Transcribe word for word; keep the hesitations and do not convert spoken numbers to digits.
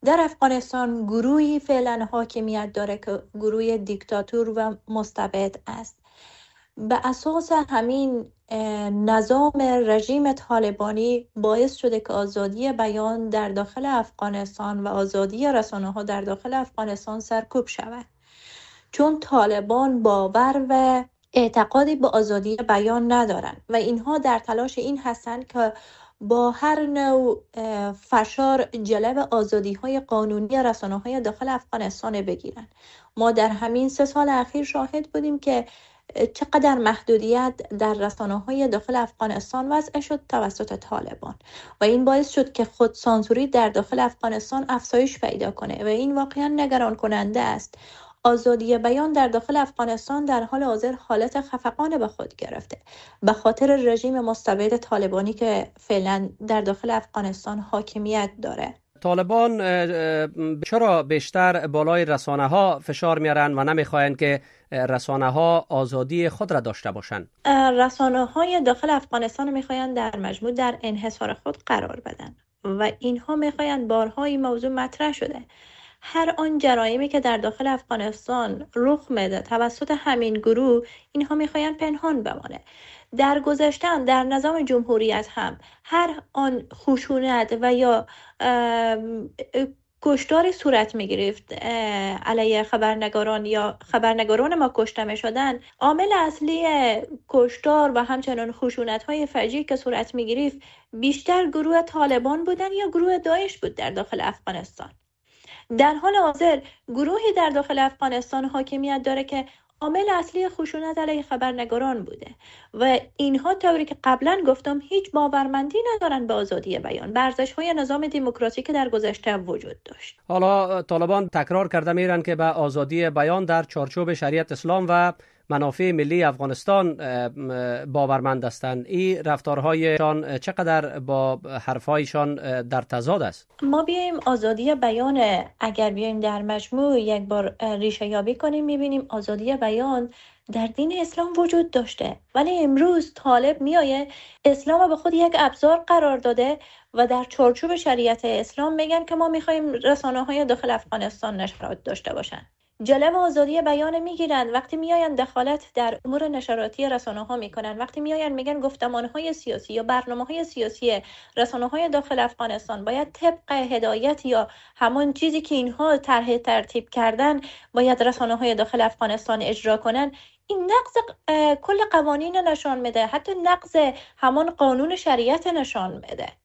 در افغانستان گروهی فعلا حاکمیت داره که گروه دیکتاتور و مستبد است. به اساس همین نظام رژیم طالبانی باعث شده که آزادی بیان در داخل افغانستان و آزادی رسانه‌ها در داخل افغانستان سرکوب شود، چون طالبان باور و اعتقادی به آزادی بیان ندارند و اینها در تلاش این هستند که با هر نوع فشار جلب آزادی‌های قانونی رسانه‌های داخل افغانستان بگیرند. ما در همین سه سال اخیر شاهد بودیم که چقدر محدودیت در رسانه‌های داخل افغانستان وضع شد توسط طالبان و این باعث شد که خودسانسوری در داخل افغانستان افزایش پیدا کنه و این واقعا نگران کننده است. آزادی بیان در داخل افغانستان در حال حاضر حالت خفقان به خود گرفته به خاطر رژیم مستبد طالبانی که فعلا در داخل افغانستان حاکمیت داره. طالبان چرا بیشتر بالای رسانه ها فشار میارن و نمیخواین که رسانه ها آزادی خود را داشته باشند؟ رسانه های داخل افغانستان میخواین در مجموع در انحصار خود قرار بدن و اینها میخواین بارها این موضوع مطرح شده. هر آن جرایمی که در داخل افغانستان رخ میده توسط همین گروه، اینها میخواین پنهان بمانه. در گذشته در نظام جمهوریت هم هر آن خشونت و یا کشتاری صورت میگرفت علیه خبرنگاران یا خبرنگاران ما کشته میشدن، عامل اصلی کشتار و همچنان خشونت های فجیعی که صورت میگرفت بیشتر گروه طالبان بودن یا گروه داعش بود در داخل افغانستان. در حال حاضر گروهی در داخل افغانستان حاکمیت داره که عامل اصلی خشونت علیه خبرنگاران بوده و اینها طوری که قبلا گفتم هیچ باورمندی ندارن به آزادی بیان، به ارزش‌های نظام دموکراتیک در گذشته وجود داشت. حالا طالبان تکرار کرده میرن که به آزادی بیان در چارچوب شریعت اسلام و منافع ملی افغانستان باورمند هستند. این رفتارهایشان چقدر با حرفهایشان در تضاد است؟ ما بیایم آزادی بیان، اگر بیایم در مجموع یک بار ریشه یابی کنیم، میبینیم آزادی بیان در دین اسلام وجود داشته، ولی امروز طالب میایه اسلام به خود یک ابزار قرار داده و در چارچوب شریعت اسلام میگن که ما میخوایم رسانه‌های داخل افغانستان نشرات داشته باشن. جلب آزادی بیان میگیرن وقتی میآیند دخالت در امور نشراتی رسانه‌ها میکنن، وقتی میآیند میگن گفتمان‌های سیاسی یا برنامه‌های سیاسی رسانه‌های داخل افغانستان باید طبق هدایت یا همون چیزی که اینها طرح ترتیب کردن باید رسانه‌های داخل افغانستان اجرا کنن. این نقض کل قوانین نشان میده، حتی نقض همان قانون شریعت نشان میده.